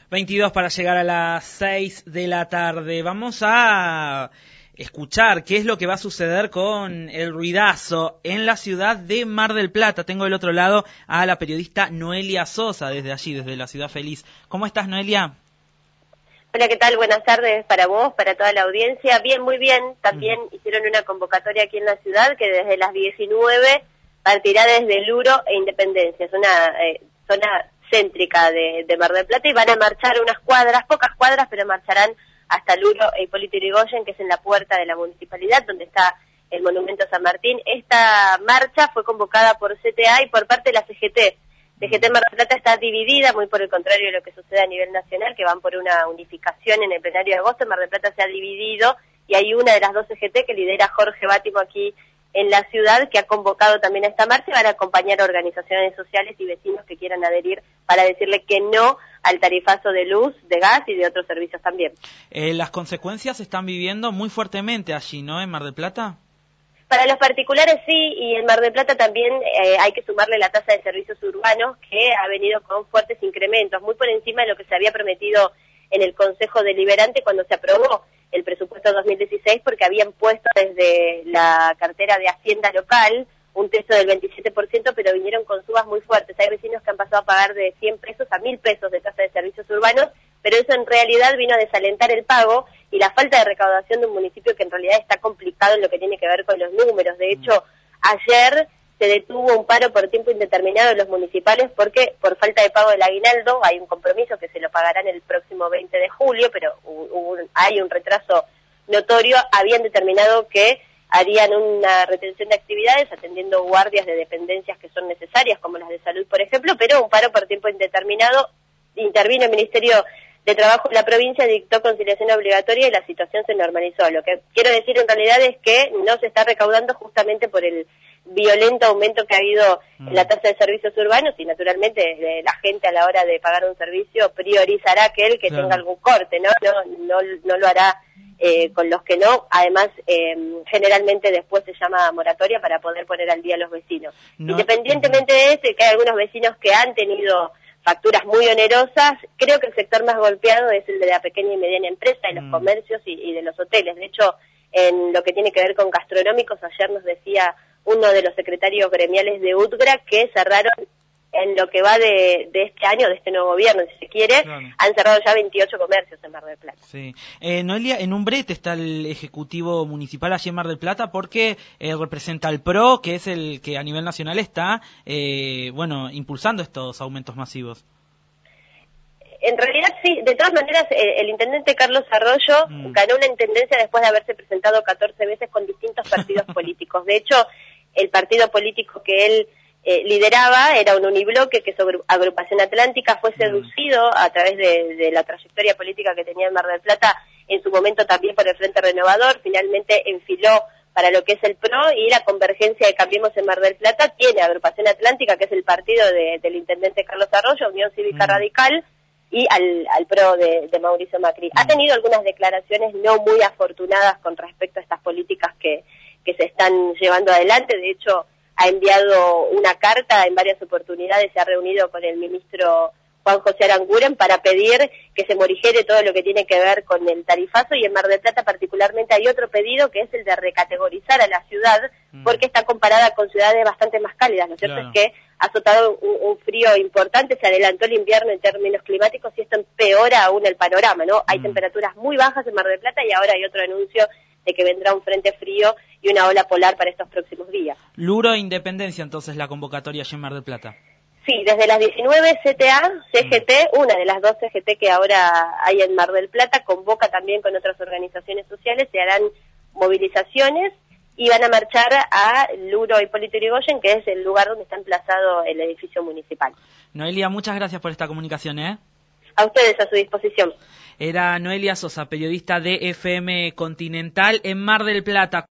22 para llegar a las 6 de la tarde. Vamos a escuchar qué es lo que va a suceder con el ruidazo en la ciudad de Mar del Plata. Tengo del otro lado a la periodista Noelia Sosa, desde allí, desde la Ciudad Feliz. ¿Cómo estás, Noelia? Hola, ¿qué tal? Buenas tardes para vos, para toda la audiencia. Bien, muy bien. También hicieron una convocatoria aquí en la ciudad que desde las 19 partirá desde Luro e Independencia. Es una zona céntrica de Mar del Plata y van a marchar unas cuadras, pocas cuadras, pero marcharán hasta Luro e Hipólito Yrigoyen, que es en la puerta de la municipalidad, donde está el monumento a San Martín. Esta marcha fue convocada por CTA y por parte de la CGT. CGT Mar del Plata está dividida, muy por el contrario de lo que sucede a nivel nacional, que van por una unificación en el plenario de agosto. Mar del Plata se ha dividido y hay una de las dos CGT que lidera Jorge Bátimo aquí en la ciudad, que ha convocado también a esta marcha y van a acompañar a organizaciones sociales y vecinos que quieran adherir para decirle que no al tarifazo de luz, de gas y de otros servicios también. Las consecuencias se están viviendo muy fuertemente allí, ¿no?, en Mar del Plata. Para los particulares sí, y en Mar del Plata también hay que sumarle la tasa de servicios urbanos, que ha venido con fuertes incrementos, muy por encima de lo que se había prometido en el Consejo Deliberante cuando se aprobó el presupuesto 2016, porque habían puesto desde la cartera de Hacienda local un techo del 27%, pero vinieron con subas muy fuertes. Hay vecinos que han pasado a pagar de 100 pesos a 1.000 pesos de tasa de servicios urbanos, pero eso en realidad vino a desalentar el pago y la falta de recaudación de un municipio que en realidad está complicado en lo que tiene que ver con los números. De hecho, ayer se detuvo un paro por tiempo indeterminado de los municipales porque por falta de pago del aguinaldo hay un compromiso que se lo pagarán el próximo 20 de julio, pero hay un retraso notorio. Habían determinado que harían una retención de actividades atendiendo guardias de dependencias que son necesarias, como las de salud, por ejemplo, pero un paro por tiempo indeterminado. Intervino el Ministerio de Trabajo de la provincia, dictó conciliación obligatoria y la situación se normalizó. Lo que quiero decir en realidad es que no se está recaudando justamente por el violento aumento que ha habido en la tasa de servicios urbanos y naturalmente la gente a la hora de pagar un servicio priorizará aquel que tenga algún corte, ¿no? No lo hará con los que no. Además, generalmente después se llama moratoria para poder poner al día a los vecinos. Independientemente de eso, y que hay algunos vecinos que han tenido facturas muy onerosas, creo que el sector más golpeado es el de la pequeña y mediana empresa, de los comercios y de los hoteles. De hecho, en lo que tiene que ver con gastronómicos, ayer nos decía uno de los secretarios gremiales de UTGRA que cerraron en lo que va de este año, de este nuevo gobierno, si se quiere, han cerrado ya 28 comercios en Mar del Plata. Sí. Noelia, en un brete está el Ejecutivo Municipal allí en Mar del Plata porque representa al PRO, que es el que a nivel nacional está, impulsando estos aumentos masivos. En realidad sí, de todas maneras el intendente Carlos Arroyo ganó una intendencia después de haberse presentado 14 veces con distintos partidos políticos. De hecho, el partido político que él lideraba era un unibloque, que es Agrupación Atlántica, fue seducido a través de la trayectoria política que tenía en Mar del Plata, en su momento también por el Frente Renovador, finalmente enfiló para lo que es el PRO, y la convergencia de Cambiemos en Mar del Plata tiene Agrupación Atlántica, que es el partido del intendente Carlos Arroyo, Unión Cívica Radical, y al PRO de Mauricio Macri. Ha tenido algunas declaraciones no muy afortunadas con respecto a estas políticas que se están llevando adelante. De hecho, ha enviado una carta en varias oportunidades, se ha reunido con el ministro Juan José Aranguren para pedir que se morigere todo lo que tiene que ver con el tarifazo, y en Mar del Plata particularmente hay otro pedido que es el de recategorizar a la ciudad porque está comparada con ciudades bastante más cálidas. Lo cierto es que ha azotado un frío importante, se adelantó el invierno en términos climáticos y esto empeora aún el panorama, ¿no? Hay temperaturas muy bajas en Mar del Plata y ahora hay otro anuncio de que vendrá un frente frío y una ola polar para estos próximos días. Luro e Independencia, entonces, la convocatoria allí en Mar del Plata. Sí, desde las 19 CTA, CGT, una de las dos CGT que ahora hay en Mar del Plata, convoca también con otras organizaciones sociales, se harán movilizaciones y van a marchar a Luro Hipólito Yrigoyen, que es el lugar donde está emplazado el edificio municipal. Noelia, muchas gracias por esta comunicación, A ustedes, a su disposición. Era Noelia Sosa, periodista de FM Continental en Mar del Plata.